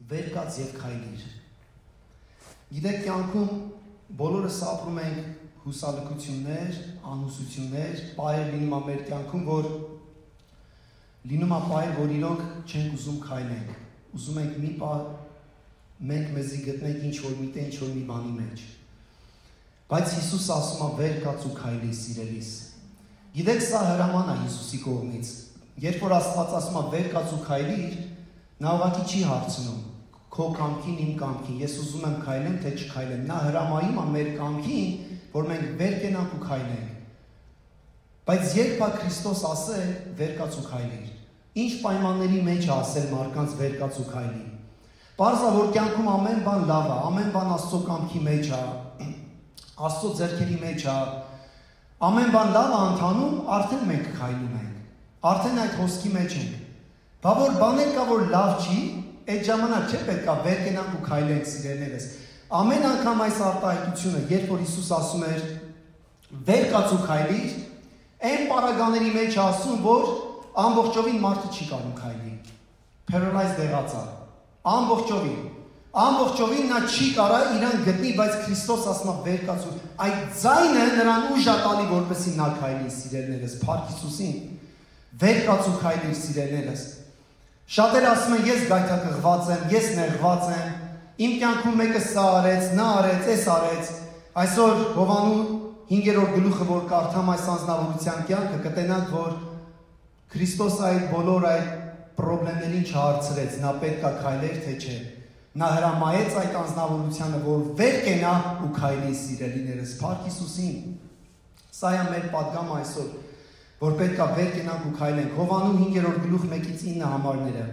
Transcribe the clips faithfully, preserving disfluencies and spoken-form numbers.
վեր կաց եւ քայլիր։ Գիտեք, կյանքում բոլորս ապրում ենք հուսալքություններ, անհուսություններ, պայեր լինում է մեր կյանքում, որ լինում է պայեր, որ իրոք չենք ուզում քայլենք, ուզում ենք մի պահ մենք մեզի գտնենք ինչ-որ մի տեղ, ինչ-որ մի բանի մեջ։ Բայց Հիսուս ասում է վեր կաց ու քայլի, սիրելիս։ Գիտեք, սա հրաման է Հիսուսի կողմից։ Երբ որ Աստված ասում է վեր կաց ու քայլիր, նա ուղղակի չի հարցնում քո կամքին, իմ կամքին, ես ուզում եմ քայլեմ, թե չքայլեմ։ Նա հրամայում է մեր կամքին, որ մենք վեր կենանք ու քայլենք։ Բայց երբ է Քրիստոս ասել վեր կաց ու քայլիր, ինչ պայմանների մեջ է ասել մարդկանց վեր կաց ու քայլի։ Պարզ է, որ կյանքում ամեն բան լավ է, ամեն բան Աստծո կամքի մեջ է, Աստծո ձեռքերի մեջ է, ամեն բան լավ է ընթանում, արդեն մենք քայլում ենք, արդեն այդ հոսքի մեջ ենք։ Բա որ բաներ կա, որ լավ չի, այդ ժամանակ չէ պետք է վեր կենանք ու քայլենք, սիրելիներս։ Ամեն անգամ այս արտահայտությունը, երբ որ Հիսուս ասում էր վեր կաց ու քայլիր, այն պարագաների մեջ ասում, որ ամբողջովին մարդը չի կարող քայլի։ Paralyzed եղած է, ամբողջովին, ամբողջովին նա չի կարող իրան գտնի, բայց Քրիստոս ասում է վեր կաց ու այդ ձայնը նրան ուժ է տալի, որպեսզի նա քայլի, սիրելիներս, Փառք Հիսուսին, վեր կաց ու քայլիր, սիրելիներս։ Շատերը ասում են, ես գայթակղված եմ, ես նեղված եմ, իմ կյանքում մեկը սա արեց, նա արեց, էս արեց։ Այսօր Հովանու հինգերորդ գլուխը, որ կարդամ այս անձնավորության կյանքը, կտենանք, որ Քրիստոս այդ բոլոր այդ պրոբլեմներին չհարցրեց, նա պետք է քայլեր, թե չէ։ Նա հրամայեց այդ անձնավորությանը, որ վեր կենա ու քայլի, սիրելիներս, Փառք Հիսուսին։ Սա է մեր պատգամը այսօր, որ պետք է վեր կենանք ու քայլենք։ Հովանու հինգերորդ գլուխ մեկից ինը համարները։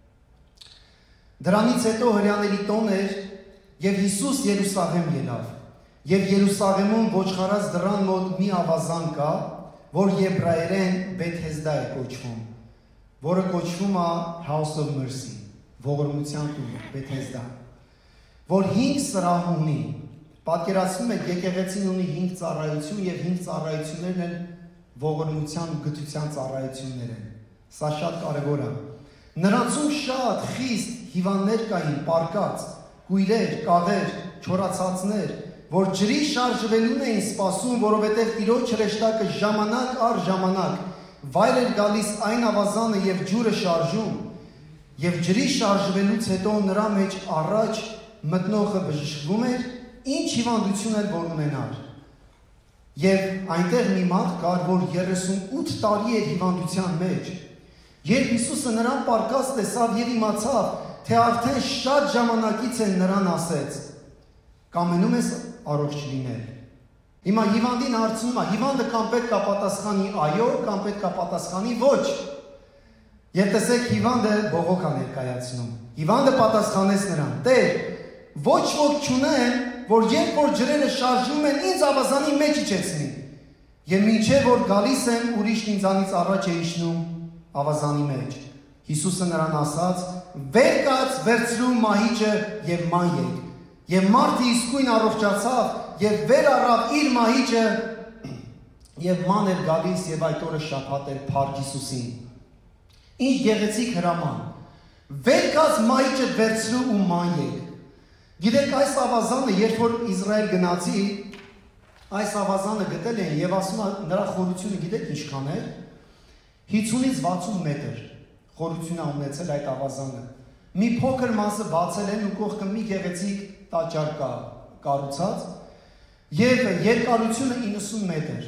Դրանից հետո հրյաների տոն էր, եւ Հիսուս Երուսաղեմ ելավ, եւ Երուսաղեմում ոչխարած դռան մոտ մի ավազան կա, որ եբրայերեն Բեթհեզդա է կոչվում, որը կոչվում է House of Mercy, ողորմության տուն, Բեթհեզդա, որ հինգ սրահ ունի։ Պատկերացնում եք, եկեղեցին ունի հինգ ծառայություն եւ հինգ ծառայություններն են ողորմության ու գթության ծառայություններ են։ Սա շատ կարևոր է։ Նրանցում շատ խիստ հիվանդներ կային, պարկած, կույրեր, կաղեր, չորացածներ, որ ջրի շարժվելուն էին սպասում, որովհետև Տիրոջ հրեշտակը ժամանակ առ ժամանակ վայր էր գալիս այն ավազանը եւ ջուրը շարժում, եւ ջրի շարժվելուց հետո նրա մեջ առաջ մտնողը բժշկվում էր, ինչ հիվանդություն էր որ ունենար։ Եվ այնտեղ մի մարդ կար, որ երեսունութ տարի էր հիվանդության մեջ։ Երբ Հիսուսը նրան պարկած տեսավ եւ իմացավ, թե արդեն շատ ժամանակից են նրան ասեց. «Կամենում ես առողջ լինել»։ Հիմա հիվանդին հարցնում է, հիվանդը կամ պետք է պատասխանի այո, կամ պետք է պատասխանի ոչ։ Եվ տեսեք, հիվանդը բողոք է ներկայացնում։ Հիվանդը պատասխանեց նրան. «Տեր, ոչ ոք չունեմ, որ երբ որ ջրերը շարժվում են, ինձ ավազանի մեջ իջեցնի։ Եվ մինչև որ գալիս եմ, ուրիշն ինձանից առաջ է իջնում ավազանի մեջ»։ Հիսուսը նրան ասաց. «Վեր կաց, վերցրու մահիճը եւ ման եկ»։ Եվ մարդը իսկույն առողջացավ եւ վեր առավ իր մահիճը եւ ման էր գալիս եւ այդ օրը շաբաթ էր, Փառք Հիսուսին։ Ինչ գեղեցիկ հրաման։ Վեր կաց, մահիճը վերցրու ու ման եկ։ Գիտեք, այս ավազանը, երբ որ Իսրայել գնացի, այս ավազանը գտել են եւ ասում է նրա խորությունը գիտեք ինչքան է։ հինգից վաթսուն մետր խորություն է ունեցել այդ ավազանը։ Մի փոքր մասը բացել են ու կողքը մի գեղեցիկ տաճար կա կառուցած եւ երկարությունը իննսուն մետր։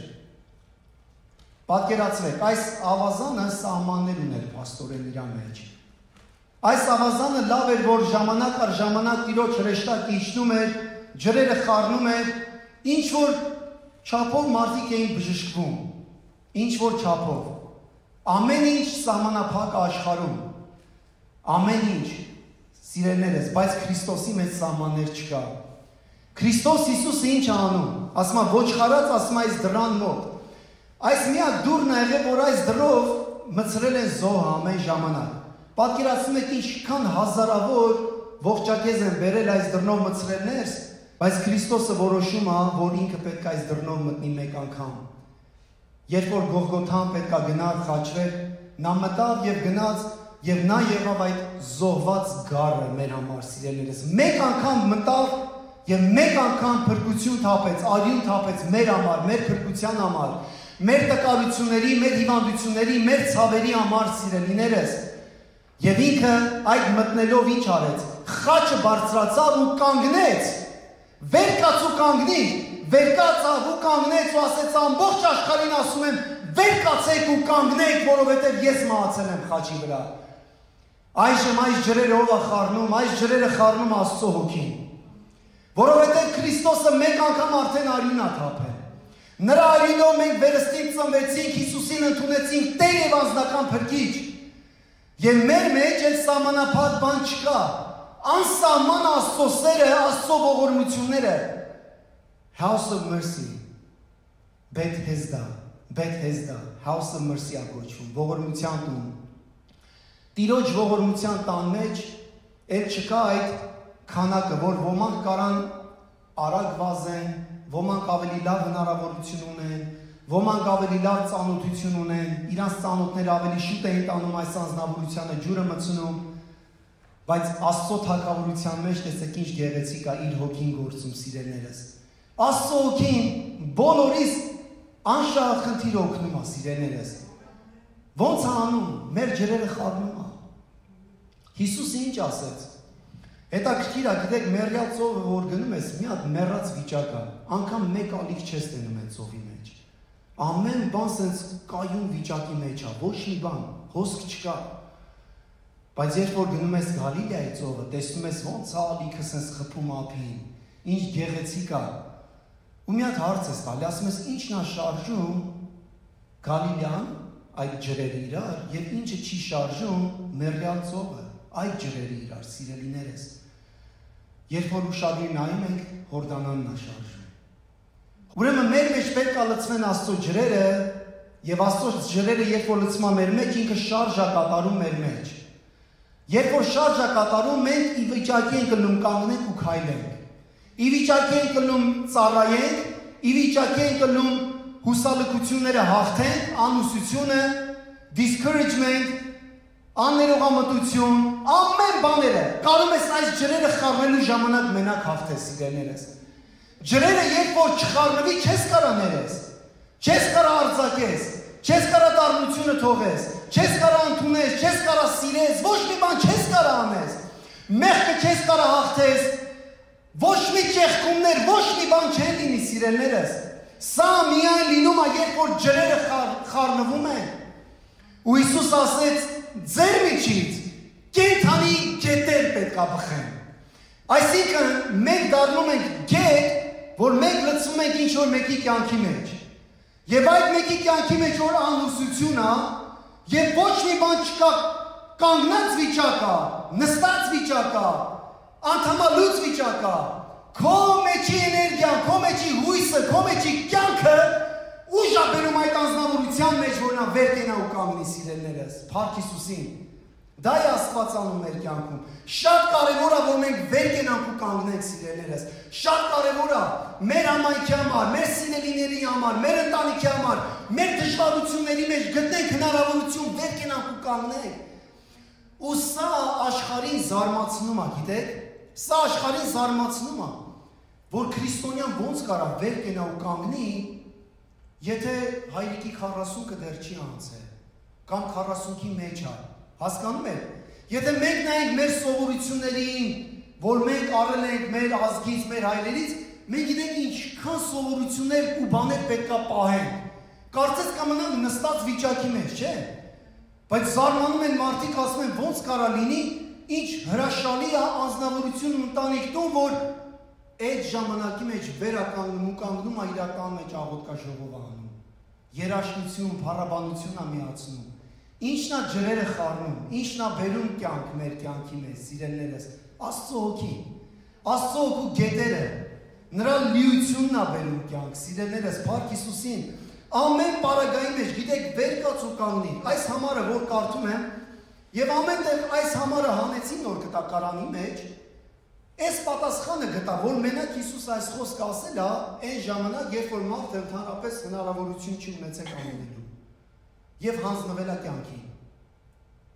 Պատկերացրեք, այս ավազանը սահմաններ ուներ փաստորեն իր մեջ։ Այս ավազանը լավ էր, որ ժամանակ առ ժամանակ Տիրոջ հրեշտակը իջնում էր, ջրերը խառնում էր, ինչ որ չափով մարդիկ էին բժշկվում, ինչ որ չափով։ Ամեն ինչ սահմանափակ աշխարհում, ամեն ինչ, սիրելիներս, բայց Քրիստոսի մեջ սահմաններ չկա։ Քրիստոս Հիսուսը ինչ է անում։ Ասում է ոչխարած, ասում է այս դռան մոտ։ Այս միակ դուռն է եղել, որ այս դռով մցրել են զոհը ամեն ժամանակ։ Պատկերացնում եք ինչքան հազարավոր ողջակեզ են բերել այս դռնով մցրել ներս, բայց Քրիստոսը որոշում է, որ ինքը պետք է այս դռնով մտնի մեկ անգամ։ Երբ որ Գողգոթան պետք է գնար խաչվեր, նա մտավ եւ գնաց եւ նա եղավ այդ զոհված գառը մեր համար, սիրելիներս։ Մեկ անգամ մտավ եւ մեկ անգամ փրկություն թափեց, արյուն թափեց մեր համար, մեր փրկության համար, մեր տկարությունների, մեր հիվանդությունների, մեր ցավերի համար, սիրելիներս։ Եվ ինքը այդ մտնելով ինչ արեց։ Խաչը բարձրացավ ու կանգնեց։ Վեր կաց ու կանգնի, վեր կացավ ու կանգնեց ու ասեց ամբողջ աշխարհին ասում եմ, վեր կացեք ու կանգնեք, որովհետև ես մահացել եմ խաչի վրա։ Այժմ այս ջրերը ով է խառնում, այս ջրերը խառնում Աստծո հոգին։ Որովհետև Քրիստոսը մեկ անգամ արդեն արյուն է թափել։ Նրա արյունով մենք վերստին ծնվեցինք, Հիսուսին ընդունեցինք Տեր եւ անձնական փրկիչ։ Եվ մեր մեջ էլ սահմանափակ բան չկա։ Անսահման Աստծո սերը, Աստծո ողորմությունները։ House of Mercy, Bethesda, Bethesda, House of Mercy է կոչվում, ողորմության տուն։ Տիրոջ ողորմության տան մեջ էլ չկա այդ քանակը, որ ոմանք կարան արագ վազեն, ոմանք ավելի լավ հնարավորություն ունեն, ոմանք ավելի լավ ծանոթություն ունեն, իրանց ծանոթները ավելի շուտ են տանում այս անձնավորությանը, ջուրը մտցնում, բայց Աստծո թագավորության մեջ տեսեք ինչ գեղեցիկ է իր հոգին գործում, սիրելիներս։ Աստծո հոգին բոլորիս անշահախնդիր օգնում է, սիրելիներս։ Ոնց է անում, մեր ջրերը խառնում է։ Հիսուսը ինչ ասեց։ Հետաքրքիր է, գիտեք, մեռյալ ծովը որ գնում ես, մի հատ մեռած վիճակ է, անգամ մեկ ալիք չես տենում այդ ծովի մեջ։ Ամեն բան սենց կայուն վիճակի մեջ է, ոչ մի բան, հոսք չկա։ Բայց երբ որ գնում ես Գալիլեայի ծովը, տեսնում ես ոնց է ալիքը սենց խփում ափին, ինչ գեղեցիկ է։ Ու մի հատ հարց ես տալի, ասում ես ինչն է շարժում Գալիլեան, այդ ջրերը իրար, եւ ինչը չի շարժում մեռյալ ծովը, այդ ջրերը իրար, սիրելիներս։ Երբ որ ուշադիր նայում ենք, Հորդանանն է շարժում։ Ուրեմն մեր մեջ պետք է լցվեն Աստծո ջրերը, եւ Աստծո ջրերը երբ որ լցվում է մեր մեջ, ինքը շարժ է կատարում մեր մեջ։ Երբ որ շարժ է կատարում, մենք ի վիճակի ենք կլնում կանգնենք ու քայլենք։ Ի վիճակի ենք կլնում ծառայենք, ի վիճակի ենք կլնում հուսալքությունները հաղթենք, անհուսությունը, discouragement, աններողամտություն, ամեն բաները, կարող ես այս ջրերը խառնելու ժամանակ մենակ հաղթես, սիրելիներս։ Ջրերը երբ որ չխառնվի, չես կարա ներես, չես կարա արձակես, չես կարա դառնությունը թողես, չես կարա ընդունես, չես կարա սիրես, ոչ մի բան չես կարա անես, մեղքը չես կարա հաղթես, ոչ մի ճեղքումներ, ոչ մի բան չեն լինի, սիրելիներս։ Սա միայն լինում է, երբ որ ջրերը խառնվում են։ Ու Հիսուս ասեց, ձեր միջից կենդանի գետեր պետք է բխեն։ Այսինքն մենք դառնում ենք գետ, որ մենք լցվում ենք ինչ որ մեկի կյանքի մեջ։ Եվ այդ մեկի կյանքի մեջ որ անհուսություն է, եւ ոչ մի բան չկա, կանգնած վիճակ է, նստած վիճակ է, անդամալուծ վիճակ է, քո մեջի էներգիան, քո մեջի հույսը, քո մեջի կյանքը ուժ է բերում այդ անձնավորության մեջ, որ նա վեր կենա ու կանգնի, սիրելիներս, Փառք Հիսուսին։ Դա է Աստված անում մեր կյանքում։ Շատ կարևոր է, որ մենք վեր կենանք ու կանգնենք, սիրելիներս։ Շատ կարևոր է մեր համայնքի համար, մեր սիրելիների համար, մեր ընտանիքի համար, մեր դժվարությունների մեջ գտնենք հնարավորություն վեր կենանք ու կանգնենք։ Ու սա աշխարհին զարմացնում է, գիտեք։ Սա աշխարհին զարմացնում է, որ քրիստոնյան ոնց կարա վեր կենա ու կանգնի, եթե հայրիկի քառասունքը դեռ չի անցել, կամ քառասունքի մեջ է, հասկանում եք, եթե մենք նայենք մեր սովորություններին, որ մենք առել ենք մեր ազգից, մեր հայրերից, մենք գիտենք ինչքան սովորություններ ու բաներ պետք է պահենք, կարծես կմնանք նստած վիճակի մեջ, չէ՞, բայց զարմանում են մարդիկ, ասում են ոնց կարա լինի, ինչ հրաշալի է անձնավորություն ընտանիք տուն, որ այդ ժամանակի մեջ վերականգնում ու կանգնում է իրական մեջ աղոթքա ժողով անում, երաշտություն, փառաբանություն է միացնում, ինչն է ջրերը խառնում, ինչն է բերում կյանք մեր կյանքի մեջ, սիրելիներս, Աստծո հոգի, Աստծո հոգու գետերը, նրա լիությունն է բերում կյանք, սիրելիներս, Փառք Հիսուսին, ամեն պարագայի մեջ, գիտեք, վեր կաց ու կանգնի, այս համարը, որ կարդում եմ, եւ ամեն տեղ այս համարը հանեցին նոր գտակարանի մեջ, այս պատասխանը գտա, որ մենակ Հիսուս այս խոսքը ասել է, այն ժամանակ, երբ որ մարդը ընդհանրապես հնարավորություն չի ունեցել անելու եւ հանձնվել է կյանքին։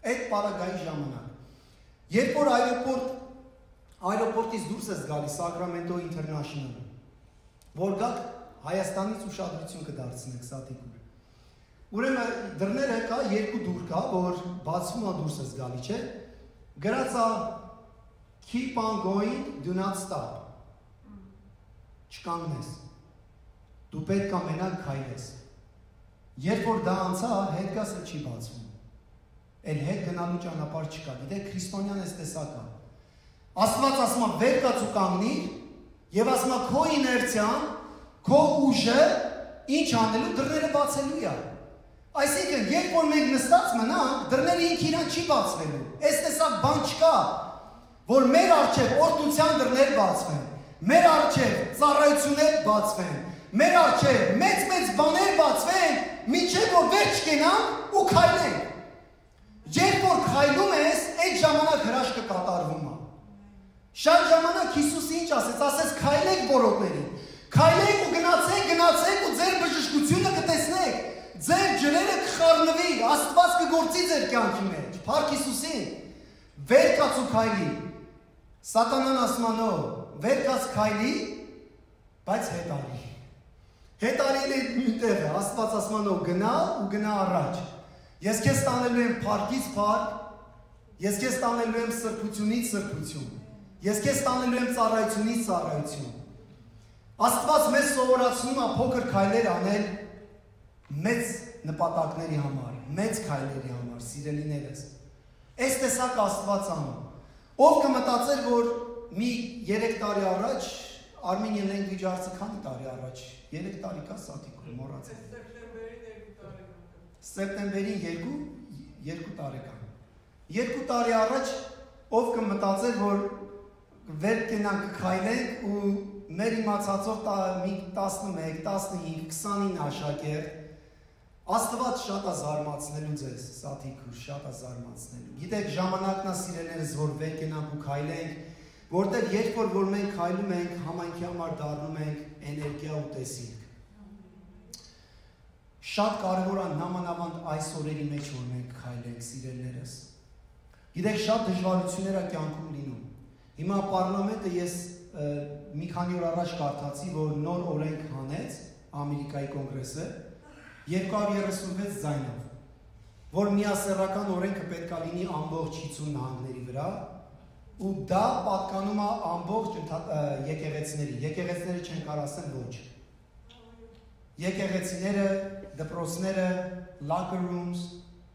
Այդ պարագայի ժամանակ։ Երբ որ այրոպորտ այրոպորտից դուրս ես գալիս Sacramento International, որ գաք Հայաստանից ուշադրություն կդարձնեք Սաթիկուր։ Ուրեմն դռները կա, երկու դուռ կա, որ բացվում է դուրս ես գալի, չէ՞։ Գրած է keep on going, do not stop։ Չկանգնես։ Դու պետք է մենակ քայլես։ Երբ որ դա անցա, հետգասը չի բացվում։ Էլ հետ գնալու ճանապարհ չկա։ Գիտեք, քրիստոնյան էս տեսակա։ Աստված ասում է վեր կաց ու կանգնիր, եւ ասում է քո իներցիան, քո ուժը ինչ անելու դռները բացելու է։ Այսինքն, երբ որ մենք նստած մնանք, դռները ինքն իրան չի բացվելու։ Այս տեսակ բան չկա, որ մեր առջև օրհնության դռներ բացվեն, մեր առջև ծառայություններ բացվեն, մեր առջև մեծ-մեծ բաներ բացվեն, մինչև որ վերջ կենանք ու քայլենք։ Երբ որ քայլում ես, այդ ժամանակ հրաշքը կատարվում է։ Շատ ժամանակ Հիսուսը ինչ ասեց, ասեց քայլեք բորոտներին, քայլեք ու գնացեք, գնացեք ու ձեր բժշկությունը կտեսնեք, ձեր ջրերը կխառնվի, Աստված կգործի ձեր կյանքի մեջ։ Փառք Հիսուսին։ Վեր կաց ու քայլի։ Սատանան ասում է, նո, վեր կաց քայլի, բայց հետ արի։ Հետ արի էլ նույն տեղը, Աստված ասում է, նո, գնա ու գնա առաջ։ Ես քեզ տանելու եմ փառքից փառք, ես քեզ տանելու եմ սրբությունից սրբություն, ես քեզ տանելու եմ ծառայությունից ծառայություն։ Աստված մեզ սովորացնում է փոքր քայլեր անել մեծ նպատակների համար, մեծ քայլերի համար, սիրելիներս։ Այս տեսակ Աստված անում։ Ով կմտածեր, որ մի երեք տարի առաջ Armenian language arts-ը քանի տարի առաջ, երեք տարի կա Սաթիկուր, մոռացել։ Սեպտեմբերին երկու, երկու տարեկան։ Երկու տարի առաջ ով կմտածեր, որ վեր կենանք քայլենք ու մեր իմացածով մի տասնմեկ, տասնհինգ, քսանինը աշակերտ, Աստված շատ է զարմացնելու ձեզ, Սաթիկուր, շատ է զարմացնելու։ Գիտեք, ժամանակն է սիրելիներս, որ վեր կենանք ու քայլենք, որտեղ երբ որ որ մենք քայլում ենք, համայնքի համար դառնում ենք էներգիա ու տեսիլք։ Շատ կարևոր է նամանավանդ այս օրերի մեջ, որ մենք քայլենք, սիրելիներս։ Գիտեք, շատ դժվարություններ է կյանքում լինում։ Հիմա պարլամենտը ես մի քանի օր առաջ կարդացի, որ նոր օրենք հանեց Ամերիկայի կոնգրեսը երկու հարյուր երեսունվեց ձայնով, որ միասեռական օրենքը պետք է լինի ամբողջ հիսուն նահանգների վրա, ու դա պատկանում է ամբողջ եկեղեցիների։ Եկեղեցիները չեն կարող ասեն ոչ։ Եկեղեցիները, դպրոցները, locker rooms,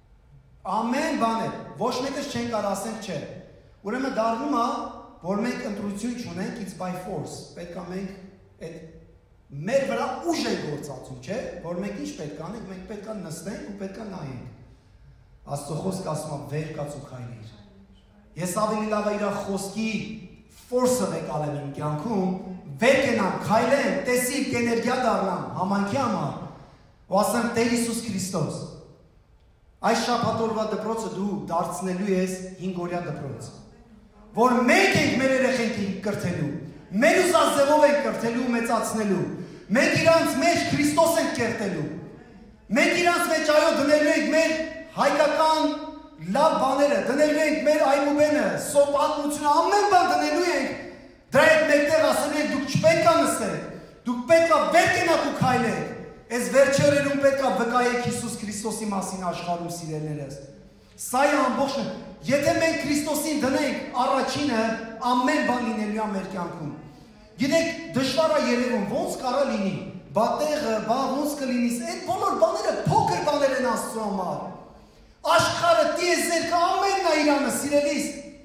ամեն բանը, ոչ մեկը չեն կարող ասեն չէ։ Ուրեմն դառնում է, որ մենք ընտրություն չունենք, it's by force, պետք է մենք այդ մեր վրա ուժ է գործածում, չէ, որ մենք ինչ պետք է անենք, մենք պետք է նստենք ու պետք է նայենք։ Աստծո խոսքը ասում է վեր կաց ու քայլիր։ Ես ավելի լավ է իր խոսքի force-ը եկալեմ իմ կյանքում, վեր կենամ, քայլեմ, տեսիք էներգիա դառնամ համայնքի համար, ու ասեմ Տեր Հիսուս Քրիստոս, այս շաբաթօրվա դպրոցը դու դարձնելու ես հինգօրյա դպրոց, որ մենք ենք մեր երեխեքին կրթելու, մեր ուզածով ենք կրթելու ու մեծացնելու, մենք իրանց մեջ Քրիստոս ենք կերտելու, մենք իրանց մեջ այո դնելու ենք մեր հայկական լավ բաները, դնելու ենք մեր այմուբենը, սոպատությունը, ամեն բան դնելու ենք, դրա հետ մեկտեղ ասելու ենք դուք չպետք է նստեք, դուք պետք է վեր կենաք ու քայլեք, այս վերջերերում պետք է վկայեք Հիսուս Քրիստոսի մասին աշխարհում սիրելիներս։ Սա է ամբողջը, եթե մենք Քրիստոսին դնենք առաջինը, ամեն բան լինելու է մեր կյանքում։ Գիտեք, դժվար է երևում, ոնց կարա լինի, բա տեղը, բա ոնց կլինի, այդ բոլոր բաները փոքր բաներ են Աստծո համար։ Աշխարհը տիեզերքը ամենն է իրանը, սիրելիս։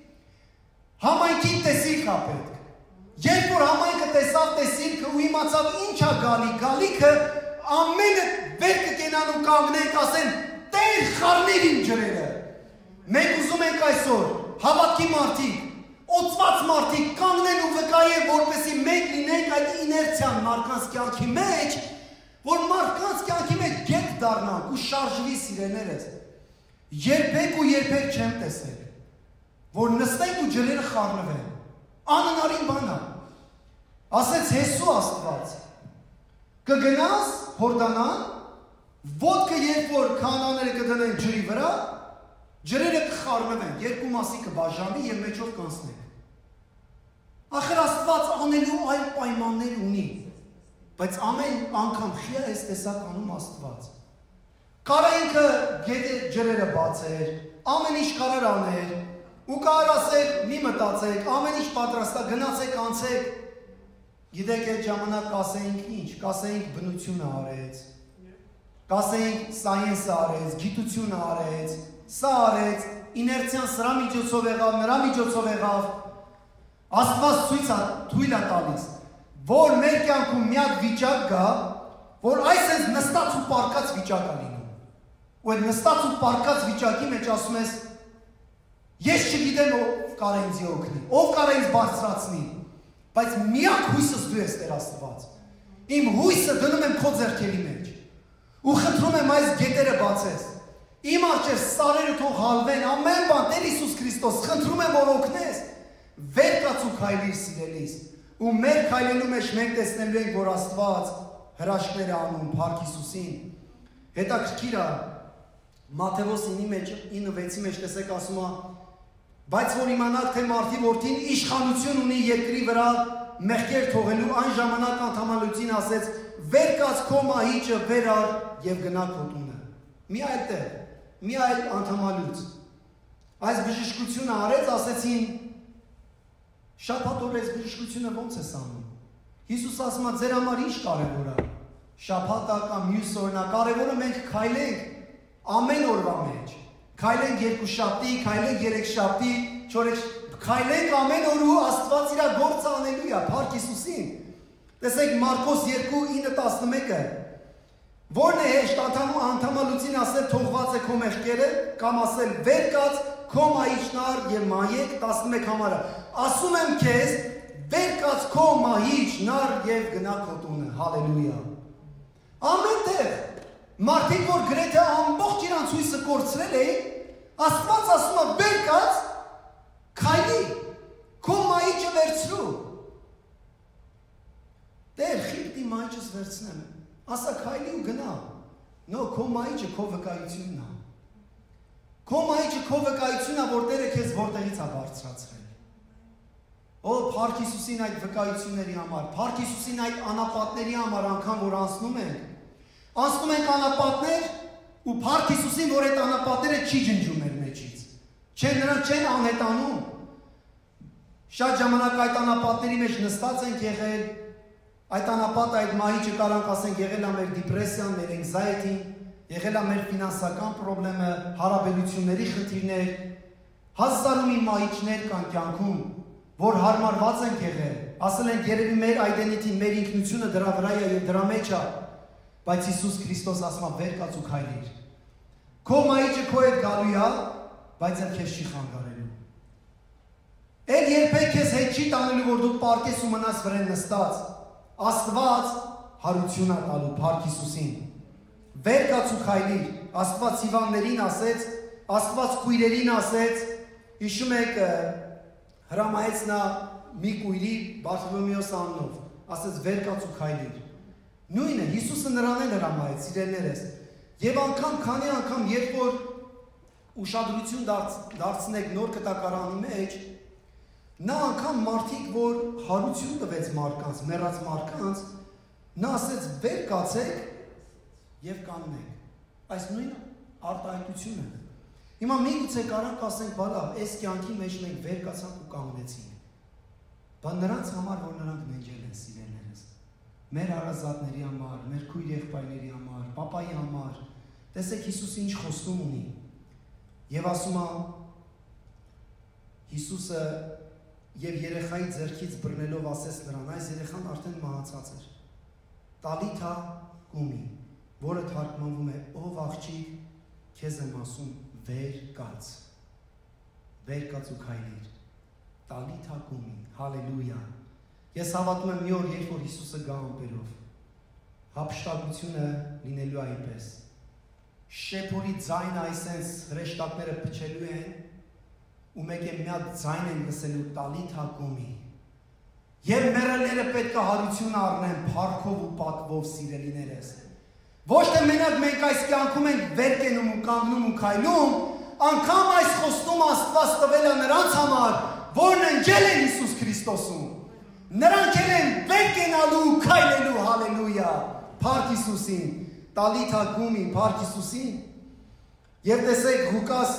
Համայնքի տեսիլք է պետք։ Երբ որ համայնքը տեսավ տեսիլքը ու իմացավ ինչ է գալի, գալիքը ամենը վեր կկենան ու կանգնենք, ասեն, Տեր խառնիր իմ ջրերը։ Մենք ուզում ենք այսօր հավատքի մարդիկ, օծված մարդիկ կանգնեն ու վկայեն, որպեսզի մենք լինենք այդ իներցիան մարդկանց կյանքի մեջ, որ մարդկանց կյանքի մեջ գետ դառնանք ու շարժվի սիրելիներս։ Երբեք ու երբեք չեմ տեսել, որ նստենք ու ջրերը խառնվեն։ Անհնարին բան է։ Ասեց Հեսու Աստված, կգնաս Հորդանան, ոտքը երբ որ քահանաները կդնեն ջրի վրա, ջրերը կխառնվեն, երկու մասի կբաժանվի եւ մեջով կանցնենք։ Ախր Աստված անելու այլ պայմաններ ունի, բայց ամեն անգամ խիա էս տեսականում Աստված։ Կարա ինքը գետը ջրերը բացեր, ամեն ինչ կարար աներ, ու կարար ասեր՝ մի մտածեք, ամեն ինչ պատրաստ է, գնացեք, անցեք։ Գիտեք, այդ ժամանակ կասեինք ինչ, կասեինք բնությունը արեց, կասեինք սայենսը արեց, գիտությունը արեց, սա արեց, իներցիան սրա միջոցով եղավ, նրա միջոցով եղավ։ Աստված ցույց է թույլ է տալիս, որ մեր կյանքում մի հատ վիճակ գա, որ այսպես նստած ու պարկած վիճակ է լինում։ Ու այդ նստած ու պարկած վիճակի մեջ ասում ես, ես չգիտեմ ով կարա ինձ օգնի, ով կարա ինձ բարձրացնի, բայց միակ հույսս դու ես Տեր Աստված։ Իմ հույսը դնում եմ քո ձեռքերի մեջ։ Ու խնդրում եմ այս գետերը բացես։ Իմ արջեր սարերը թող հալվեն, ամեն բան, Տեր Հիսուս Քրիստոս, խնդրում եմ որ օգնես։ Վեր կաց ու քայլիր սիրելիս։ Ու մեր քայլելու մեջ մենք տեսնելու ենք, որ Աստված հրաշքներ է անում Փառք Հիսուսին։ Հետաքրքիր է, Մատթեոս ինի մեջ ինը վեցի մեջ տեսեք ասում է, բայց որ իմանաք թե մարդի որդին իշխանություն ունի երկրի վրա մեղքեր թողելու, այն ժամանակ անդամալուծին ասեց, վեր կաց քո մահիճը վեր առ եւ գնա քո տունը։ Մի այլ տեղ, մի այլ անդամալուծ։ Այս բժշկությունը արեց, ասեցին, շաբաթ օրը այս բժշկությունը ո՞նց է անում։ Հիսուս ասում է, ձեր համար ինչ կարևոր է։ Շաբաթը կամ մյուս օրն է, կարևորը մենք քայլենք ամեն օրվա մեջ։ Քայլենք երկուշաբթի, քայլենք երեքշաբթի, չորեք, քայլենք ամեն օր ու Աստված իր գործը անելու է, Փառք Հիսուսին։ Տեսեք Մարկոս երկու ինը տասնմեկը։ Որն է հեշտ անդամալուծին ասել թողված է քո մեղքերը, կամ ասել վեր կաց քո մահիճն առ եւ մահեք տասնմեկ համարը։ Ասում եմ քեզ, վեր կաց քո մահիճն առ եւ գնա քո տունը։ Հալելույա։ Ամեն տեղ մարդիկ, որ գրեթե ամբողջ իրանց հույսը կորցրել էին, Աստված ասում է վեր կաց, քայլի, քո մահիճը վերցրու։ Տեր, խիպտի մահիճս վերցնեմ, ասա քայլի ու գնա։ Նո, քո մահիճը քո վկայությունն է։ Քո մահիճը քո վկայությունն է, որ Տերը քեզ որտեղից է բարձրացրել։ Օ, Փառք Հիսուսին այդ վկայությունների համար, Փառք Հիսուսին այդ անապատների համար, անգամ որ անցնում ենք, անցնում ենք անապատներ ու Փառք Հիսուսին, որ այդ անապատները չի ջնջում մեր մեջից։ Չեն նրանք չեն անհետանում։ Շատ ժամանակ այդ անապատների մեջ նստած ենք եղել, այդ անապատը, այդ մահիճը կարանք ասենք եղել է մեր դիպրեսիան, մեր anxiety-ն, եղել է մեր ֆինանսական խնդիրը, հարաբերությունների խնդիրներ, հազար ու մի մահիճներ կան կյանքում, որ հարմարված ենք եղել, ասել ենք երևի մեր identity, մեր ինքնությունը դրա վրա է եւ դրա մեջ է, բայց Հիսուս Քրիստոս ասում է վեր կաց ու քայլիր։ Քո մահիճը քո հետ գալու է, բայց էլ քեզ չի խանգարելու։ Էլ երբեք քեզ հետ չի տանելու, որ դու պարկես ու մնաս վրան նստած։ Աստված հարություն է տալու Փառք Հիսուսին։ Վեր կաց ու քայլիր։ Աստված Հիվանդներին ասեց, Աստված քույրերին ասեց, հիշում եք հրամայեց նա մի քույրի Բարթոլոմեոս անունով, ասեց վեր կաց ու քայլիր։ Նույնը Հիսուսը նրան էլ հրամայեց, սիրելիներս։ Եվ անգամ քանի անգամ երբ որ ուշադրություն դարձնեք նոր կտակարանի մեջ, նա անգամ մարդիկ, որ հարություն տվեց մարդկանց, մեռած մարդկանց, նա ասեց վեր կացեք եւ կանգնեք։ Այս նույն արտահայտությունը։ Հիմա միգուցե կարանք ասենք, բալա, այս կյանքի մեջ մենք վեր կացանք ու կանգնեցինք։ Բայց նրանց համար, որ նրանք նենջել են սիրելիներս, մեր հարազատների համար, մեր քույր եղբայրների համար, պապայի համար, տեսեք Հիսուսը ինչ խոստում ունի։ Եվ ասում է Հիսուսը եւ երեխայի ձեռքից բռնելով ասեց նրան, այս երեխան արդեն մահացած էր։ Տալիթա կումի, որը թարգմանվում է ով աղջիկ, քեզ եմ ասում վեր կաց։ Վեր կաց ու քայլիր։ Տալիթա կումի, հալելույա։ Ես հավատում եմ մի օր, երբ որ Հիսուսը գա ամպերով, հափշտակությունը լինելու է այնպես։ Շեփորի ձայնը այսպես հրեշտակները փչելու են, ու մեկ է մի հատ ձայն են լսելու Տալիթա կումի։ Եվ մեռելները պետք է հարություն առնեն փառքով ու պատվով սիրելիներս։ Ոչ թե մենակ մենք այս կյանքում ենք վեր կենում ու կանգնում ու քայլում, անգամ այս խոստումը Աստված տվել է նրանց համար, որն ընկել են Հիսուս Քրիստոսում։ Նրանք են վեր կենալու, քայլելու, հալելույա, Փառք Հիսուսին, Տալիթա գումի, Փառք Հիսուսին։ Եվ տեսեք Ղուկաս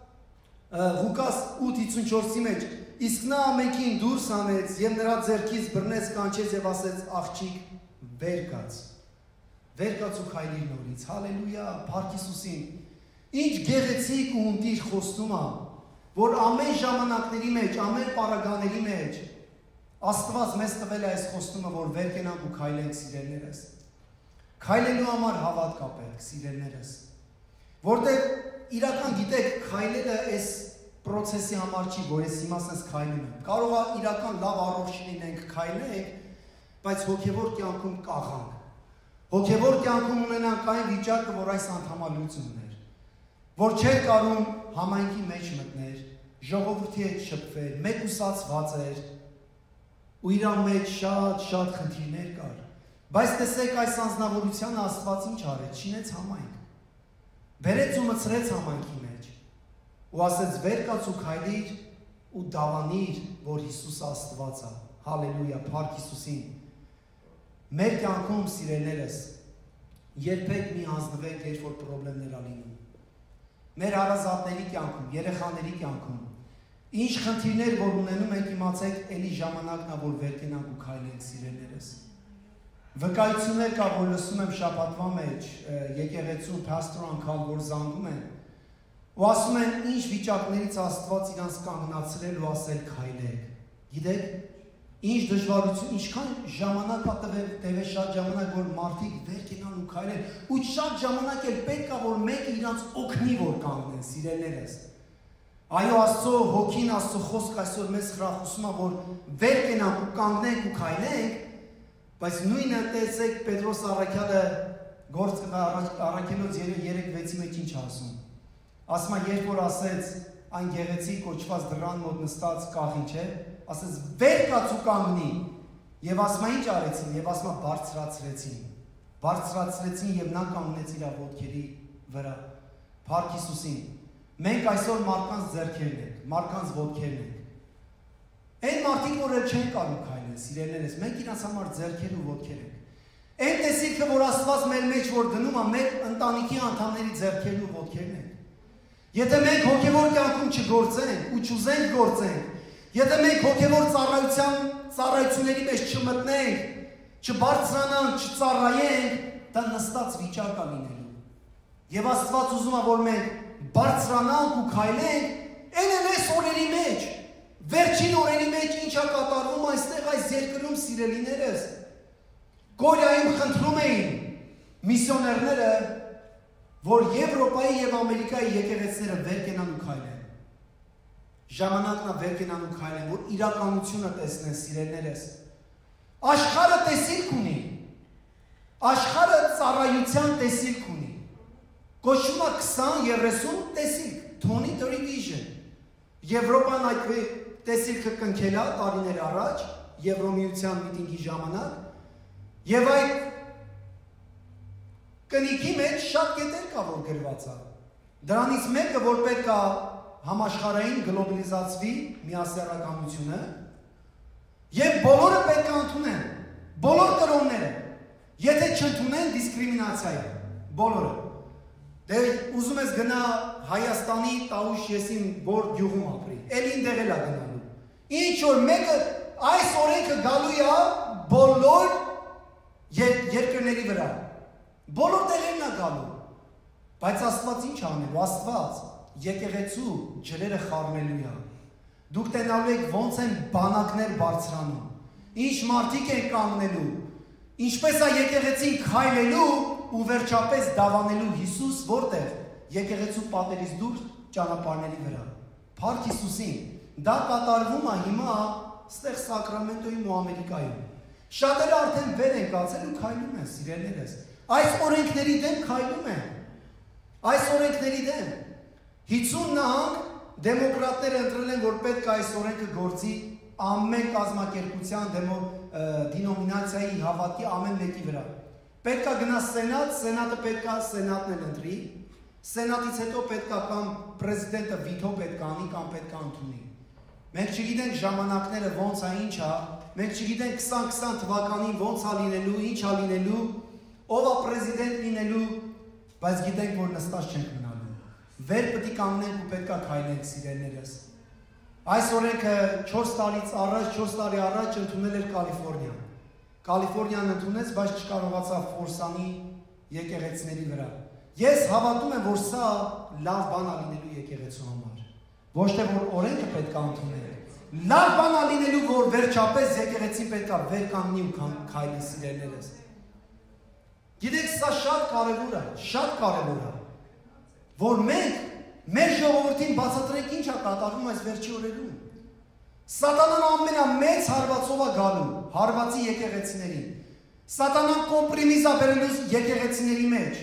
Ղուկաս ութ հիսունչորսի մեջ, իսկ նա ամենքին դուրս հանեց եւ նրա ձեռքից բռնեց, կանչեց եւ ասեց. աղջիկ, վեր կաց։ Վեր կաց ու քայլիր նորից։ Հալելույա, Փառք Հիսուսին։ Ինչ գեղեցիկ ու ունտիր խոստում է, որ ամեն ժամանակների մեջ, ամեն պարագաների մեջ Աստված մեզ տվել է այս խոստումը, որ վեր կենանք ու քայլենք, սիրելիներս։ Քայլելու համար հավատ կա պետք, սիրելիներս։ Որտեղ իրական գիտեք, քայլելը այս process-ի համար չի, որ ես հիմա ասես քայլում եմ։ Կարող է իրական լավ առողջ լինենք, քայլենք, բայց հոգևոր կյանքում կաղանք։ Հոգևոր կյանքում ունենանք այն վիճակը, որ այս անդամալությունն էր, որ չէր կարում համայնքի մեջ մտներ, ժողովրդի հետ շփվել, մեկուսացված էր, ու իր մեջ շատ-շատ խնդիրներ կար։ Բայց տեսեք այս անձնավորությանը Աստված ինչ արեց, շինեց համայնք։ Բերեց ու մցրեց համայնքի մեջ։ Ու ասեց վեր կաց ու քայլիր ու դավանիր, որ Հիսուս Աստված է։ Հալելույա, Փառք Հիսուսին։ Մեր կյանքում, սիրելիներս, երբեք մի հանձնվեք, երբ որ խնդիրներ ա լինում։ Մեր հարազատների կյանքում, երեխաների կյանքում ինչ խնդիրներ որ ունենում ենք, իմացեք, էլի ժամանակն է, որ վեր կենանք ու քայլենք, սիրելիներս։ Վկայություններ կա, որ լսում եմ շաբաթվա մեջ, եկեղեցու փաստոր անգամ, որ զանգում են, ու ասում են, ինչ վիճակներից Աստված իրանց կանգնացրել ու ասել քայլեք։ Գիտեք, ինչ դժվարություն, ինչքան ժամանակ ա տևել շատ ժամանակ, որ մարդիկ վեր կենան ու քայլեն, ու շատ ժամանակ էլ պետք է, որ մեկը իրանց օգնի, որ կանգնեն, սիրելիներս։ Այո, Աստծո հոգին, Աստծո խոսք այսօր մեզ խրախուսում է, որ վեր կենանք ու կանգնենք ու քայլենք, բայց նույնը տեսեք Պետրոս առաքյալը գործ առաքելոց երեք վեցի մեջ ինչ ասում։ Ասում է, երբ որ ասեց այն գեղեցիկ կոչված դռան մոտ նստած կաղին չէ, ասեց վեր կաց ու կանգնի, եւ ասում է ինչ արեցին, եւ ասում է բարձրացրեցին, բարձրացրեցին եւ նա կանգնեց իր ոտքերի վրա։ Փառք Հիսուսին։ Մենք այսօր մարդկանց ձեռքերն ենք, մարդկանց ոտքերն ենք։ Այն մարդիկ, որ չեն կարող քայլել, սիրելիներս, մենք իրաց համար ձեռքեր ու ոտքեր ենք։ Այն տեսիլքը, որ Աստված մեր մեջ որ դնում է, մեր ընտանիքի անդամների ձեռքերն ու ոտքերն ենք։ Եթե մենք հոգևոր կյանքում չգործենք ու չուզենք գործենք, եթե մենք հոգևոր ծառայության ծառայությունների մեջ չմտնենք, չբարձրանանք, չծառայենք, դա նստած վիճակ է լինելու։ Եվ Աստված ուզում է, որ մենք բարձրանանք ու քայլենք, այն էլ այս օրերի մեջ, վերջին օրերի մեջ ինչա կատարվում այստեղ այս երկրում, սիրելիներս։ Կորեայում խնդրում էին միսիոներները, որ Եվրոպայի եւ Ամերիկայի եկեղեցիները վեր կենան ու քայլեն։ Ժամանակն է վեր կենան ու քայլեն, որ իրականությունը տեսնեն, սիրելիներս։ Աշխարհը տեսիլք ունի։ Աշխարհը ծառայության տեսիլք ունի։ Կոչվում է քսան երեսուն տեսիլք, twenty vision։ Եվրոպան այդ տեսիլքը կնքել է տարիներ առաջ, Եվրոմիության միտինգի ժամանակ, եւ այդ կնիքի մեջ շատ կետեր կա, որ գրված է։ Դրանից մեկը, որ պետք է համաշխարհային գլոբալիզացվի միասեռականությունը, եւ բոլորը պետք է ընդունեն, բոլոր կրոնները, եթե չընդունեն դիսկրիմինացիա է, բոլորը։ Դե ուզում ես գնա Հայաստանի Տաուշ եսին որ գյուղում ապրի, էլ ինտեղ էլ է գնալու։ Ինչ որ մեկը այս օրենքը գալու է բոլոր երկրների վրա, բոլոր տեղերն է գալու, բայց Աստված ինչ անելու, Աստված եկեղեցու ջրերը խառնելու է, դուք տենալու եք ոնց են բանակներ բարձրանում, ինչ մարդիկ են կանգնելու, ինչպես է եկեղեցին քայլելու ու վերջապես դավանելու Հիսուս որտեղ եկեղեցու պատերից դուրս ճանապարհների վրա։ Փառք Հիսուսին։ Դա կատարվում է հիմա ստեղ Սակրամենտոյում ու Ամերիկայում։ Շատերը արդեն վեր են կացել ու քայլում են, սիրելիներս։ Այս օրենքների դեմ քայլում են։ Այս օրենքների դեմ հիսուն նահանգ դեմոկրատները ընտրել են, որ պետք է այս օրենքը գործի ամեն կազմակերպության դեմո դինոմինացիայի հավատքի ամեն մեկի վրա։ Պետք է գնա Սենատ, Սենատը պետք է Սենատն էլ ընտրի, Սենատից հետո պետք է կամ պրեզիդենտը վիթո պետք է անի կամ պետք է ընդունի։ Մենք չգիտենք ժամանակները ոնց է, ինչ է, մենք չգիտենք քսան քսան թվականին ոնց է լինելու, ինչ է լինելու, ով է պրեզիդենտ լինելու, բայց գիտենք, որ նստած չենք մնալու։ Վեր պետք է կանգնենք ու պետք է քայլենք, սիրելիներս։ Այս օրենքը չորս տարից առաջ, չորս տարի առաջ ընդունել էր Կալիֆոռնիան։ Կալիֆոռնիան ընդունեց, բայց չկարողացավ ֆորսանի եկեղեցիների վրա։ Ես հավատում եմ, որ սա լավ բան է լինելու եկեղեցու համար։ Ոչ թե որ օրենքը պետք է ընդունել։ Լավ բան է լինելու, որ վերջապես եկեղեցին պետք է վեր կանգնի ու քայլի, սիրելիներս։ Գիտեք, սա շատ կարևոր է, շատ կարևոր է, որ մենք մեր ժողովրդին բացատրենք ինչ է կատարվում այս վերջի օրերում։ Սատանան ամենամեծ հարվածով է գալու հարվածի եկեղեցիներին։ Սատանան կոմպրիմիզ է բերելու եկեղեցիների մեջ։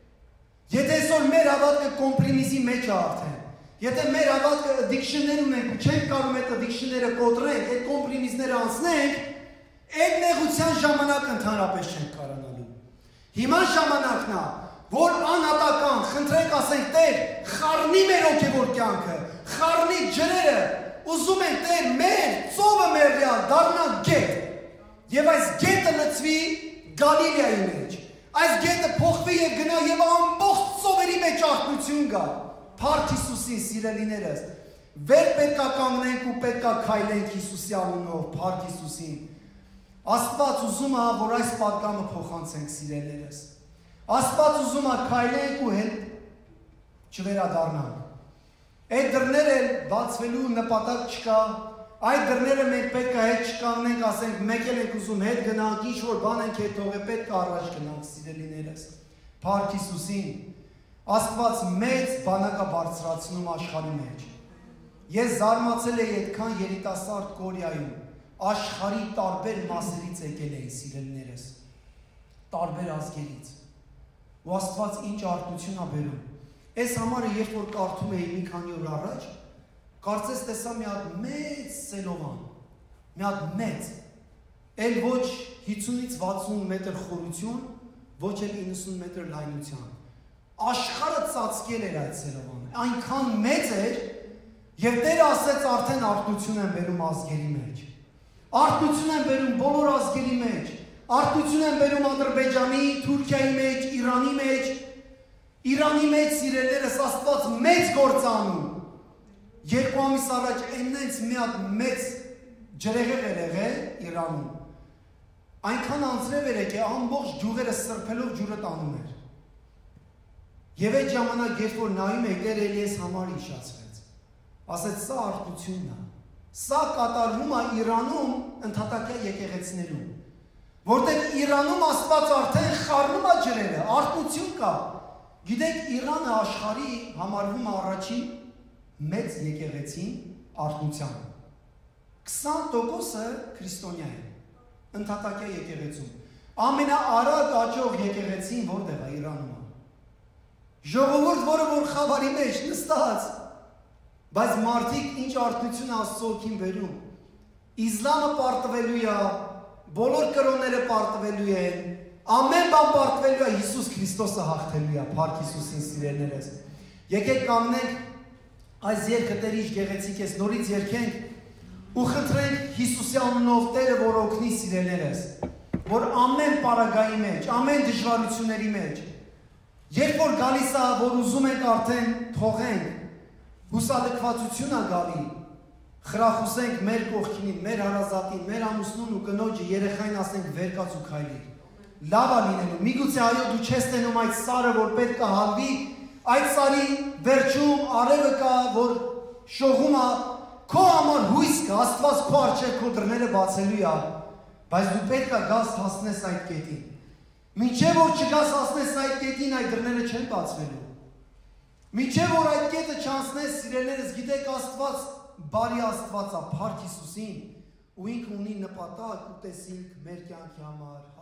Եթե այսօր մեր հավատքը կոմպրիմիզի մեջ է արդեն, եթե մեր հավատքը addiction-ներ ունենք ու չենք կարող այդ addiction-ները կոտրենք, այդ կոմպրիմիզները անցնենք, այդ նեղության ժամանակ ընդհանրապես չենք կարողանալու։ Հիմա ժամանակն է, որ անհատական խնդրենք ասենք Տեր, խառնի մեր հոգևոր կյանքը, խառնի ջրերը, ուզում ենք Տեր, մեր ծովը մեռյալ դառնա գետ, եւ այս գետը լցվի Գալիլեայի մեջ, այս գետը փոխվի եւ գնա եւ ամբողջ ծովերի մեջ արթնություն գա։ Փառք Հիսուսին, սիրելիներս, վեր պետք է կանգնենք ու պետք է քայլենք Հիսուսի անունով, փառք Հիսուսին։ Աստված ուզում է, որ այս պատգամը փոխանցենք, սիրելիներս։ Աստված ուզում է քայլենք ու հետ չվերադառնանք։ Այդ դռները բացվելու նպատակ չկա, այդ դռները մենք պետք է հետ չկանգնենք, ասենք մեկ էլ ենք ուզում հետ գնանք, ինչ որ բան ենք հետ թողել, պետք է առաջ գնանք, սիրելիներս։ Փառք Հիսուսին։ Աստված մեծ բանակ է բարձրացնում աշխարհի մեջ։ Ես զարմացել եի այդքան երիտասարդ Կորեայում, աշխարհի տարբեր մասերից եկել էին, սիրելիներս, տարբեր ազգերից։ Ու Աստված ինչ արթնություն է բերում։ Այս համարը երբ որ կարդում էի մի քանի օր առաջ, կարծես տեսա մի հատ մեծ սելովան, մի հատ մեծ, էլ ոչ հիսունից վաթսուն մետր խորություն, ոչ էլ իննսուն մետր լայնության։ Աշխարհը ծածկել էր այդ սելովանը, այնքան մեծ էր, եւ Տերը ասեց արդեն արթնություն են բերում ազգերի մեջ։ Արթնություն են բերում բոլոր ազգերի մեջ։ Արթնություն են բերում Ադրբեջանի, Թուրքիայի մեջ, Իրանի մեջ, Իրանի մեջ սիրելիներս Աստված մեծ գործ անում։ Երկու ամիս առաջ այնպես մի հատ մեծ ջրեղեղ էր եղել Իրանում։ Այնքան անձրև էր եկել, ամբողջ ջուղերը սրբելով ջուրը տանում էր։ Եվ այդ ժամանակ երբ որ նայում եք, Տերը էլի էս համար հիշացրեց։ Ասեց սա արթնությունն է։ Սա կատարվում է Իրանում ընդհատակյա եկեղեցիներում։ Որտեղ Իրանում Աստված արդեն խառնում է ջրերը, արթնություն կա։ Գիտեք, Իրանը աշխարհի համարվում է առաջին մեծ եկեղեցին արթնության։ քսան տոկոսը քրիստոնյա է, ընդհատակյա եկեղեցում։ Ամենաարագ աճող եկեղեցին որտեղ է Իրանում է։ Ժողովուրդ, որը որ խավարի մեջ նստած, բայց մարդիկ ինչ արթնություն Աստծո օգին բերում։ Իսլամը պարտվելու է, բոլոր կրոնները պարտվելու են, ամեն բան պարտվելու է, Հիսուս Քրիստոսը հաղթելու է, փառք Հիսուսին, սիրելիներս։ Եկեք կանգնենք այս երգը Տեր ինչ գեղեցիկ է, նորից երգենք ու խնդրենք Հիսուսի անունով Տերը, որ օգնի, սիրելիներս, որ ամեն պարագայի մեջ, ամեն դժվարությունների մեջ, երբ որ գալիս է, որ ուզում ենք արդեն թողենք, հուսալքվածություն է գալի, խրախուսենք մեր կողքինին, մեր հարազատին, մեր ամուսնուն ու կնոջը, երեխային ասենք վերկաց ու քայլի։ Լավ է լինելու, միգուցե այո դու չես տենում այդ սարը, որ պետք է հալվի, այդ սարի վերջում արևը կա, որ շողում է, քո համար հույս կա, Աստված քո առջև քո դռները բացելու է, բայց դու պետք է գաս հասնես այդ կետին։ Մինչև որ չգաս հասնես այդ կետին, այդ դռները չեն բացվելու։ Մինչև որ այդ կետը չանցնես, սիրելիներս, գիտեք Աստված բարի Աստված է, փառք Հիսուսին, ու ինքը ունի նպատակ ու տեսիլք մեր կյանքի համար։